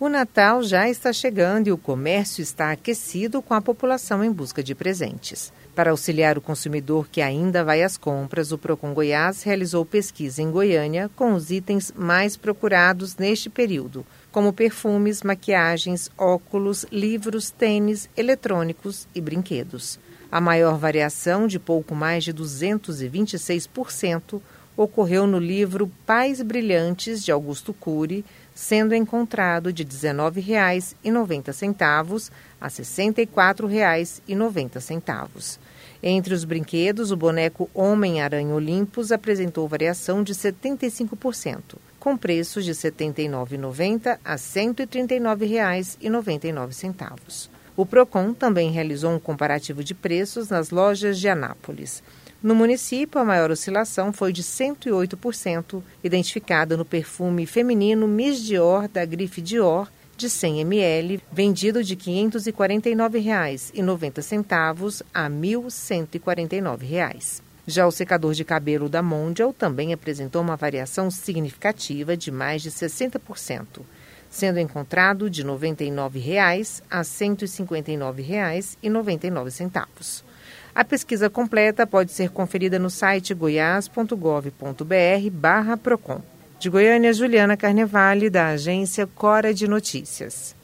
O Natal já está chegando e o comércio está aquecido com a população em busca de presentes. Para auxiliar o consumidor que ainda vai às compras, o Procon Goiás realizou pesquisa em Goiânia com os itens mais procurados neste período, como perfumes, maquiagens, óculos, livros, tênis, eletrônicos e brinquedos. A maior variação, de pouco mais de 226%, ocorreu no livro Pais Brilhantes, de Augusto Cury, sendo encontrado de R$ 19,90 a R$ 64,90. Entre os brinquedos, o boneco Homem-Aranha Olympus apresentou variação de 75%, com preços de R$ 79,90 a R$ 139,99. O Procon também realizou um comparativo de preços nas lojas de Anápolis. No município, a maior oscilação foi de 108%, identificada no perfume feminino Miss Dior da grife Dior, de 100 ml, vendido de R$ 549,90 a R$ 1.149. Já o secador de cabelo da Mondial também apresentou uma variação significativa de mais de 60%, sendo encontrado de R$ 99,00 a R$ 159,99. A pesquisa completa pode ser conferida no site goias.gov.br/Procon. De Goiânia, Juliana Carnevale, da agência Cora de Notícias.